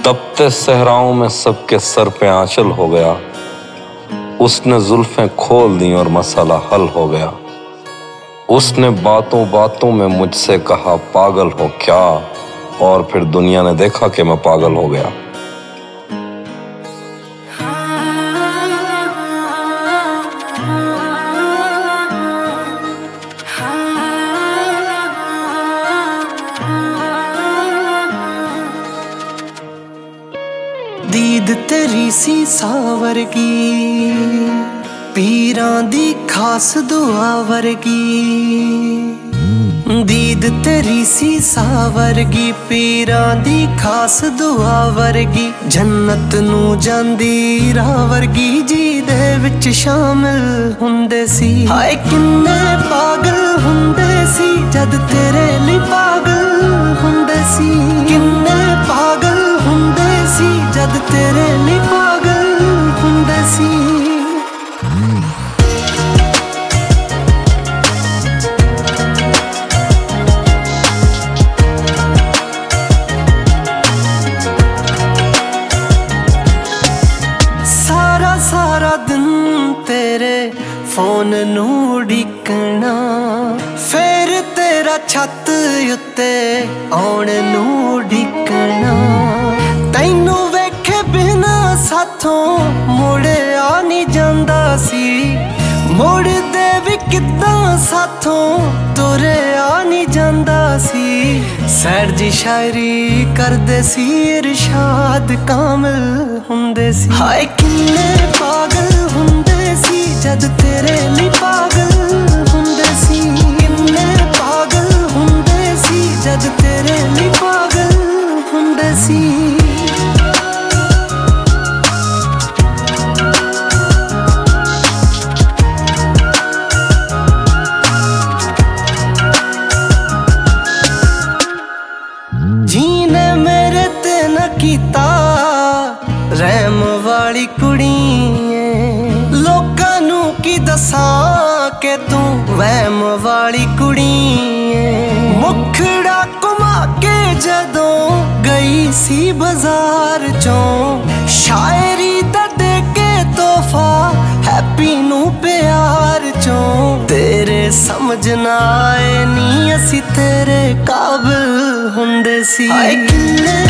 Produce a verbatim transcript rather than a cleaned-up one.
तपते सहराओं में सबके सर पे आंचल हो गया। उसने जुल्फें खोल दी और मसाला हल हो गया। उसने बातों बातों में मुझसे कहा पागल हो क्या, और फिर दुनिया ने देखा कि मैं पागल हो गया। दीद तेरी सी सावरगी, पीरां दी खास दुआ वर्गी। दीद तेरी सी सावरगी, पीरां दी खास दुआ वर्गी। जन्नत नू जांदी राह वर्गी, जी दे विच शामिल हुंदे सी। हाय किन्ने पागल हुंदे सी जद तेरे लिए पागल हुंदे सी। किन्ने पागल हुंदे सी जद तेरे लिए पागल हुंदे सी। सारा सारा दिन तेरे फोन नू उड़ीकना, फिर तेरा छत उत्ते आउण नू उड़ीकना। तैनू वेखे बिना साथों मुड़े आ नहीं जांदा सी। मुड़ दे भी किद्दां साथों तुरे आ नहीं जांदा सी। सैर जी शायरी करदे सी, इरशाद कामिल हुंदे सी। हाय किन्ने पागल हुंदे सी जद तेरे लिए पागल हुंदे सी। किन्ने पागल हुंदे सी जद तेरे लिए पागल हुंदे सी। जीने मेरे ते न कीता रहम वाली कुड़ी। लोकां नू की दसां के तू वहम वाली कुड़ी। मुखड़ा घुमा के जदों गई सी बाजार चों, शायरी दा दे के तोहफा हैप्पी नू प्यार चों। तेरे समझ ना आए नी असी तेरे काबिल हुंदे सी। हाय किन्ने